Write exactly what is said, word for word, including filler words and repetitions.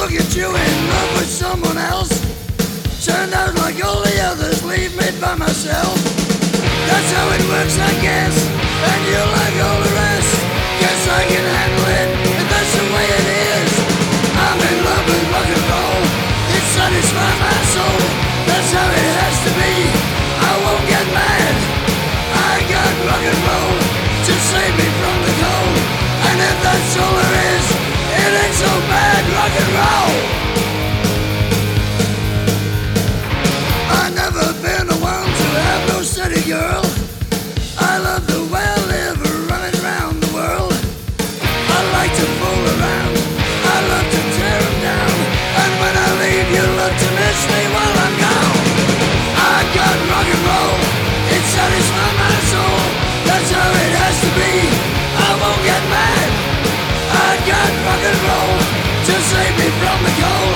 get you in love with someone else. Turned out like all the others, leave me by myself. That's how it works, I guess, and you like all the rest. Guess I can handle it, and that's the way it is. I'm in love with rock and roll, it satisfies my soul. That's how it has to be, I won't get mad. I got rock and roll to save me from the cold. And if that's all there is, it ain't so bad, rock and roll. I've never been the one to have no steady girl. I love the way I live, running around the world. I like to fool around, I love to tear them down. And when I leave, you love to miss me while I'm gone. I got rock and roll, it satisfies my soul. That's how it has to be, I won't get mad. I got rock and roll to save me from the cold.